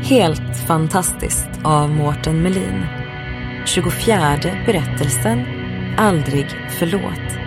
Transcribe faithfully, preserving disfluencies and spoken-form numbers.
Helt fantastiskt av Mårten Melin. tjugofjärde berättelsen Aldrig förlåt.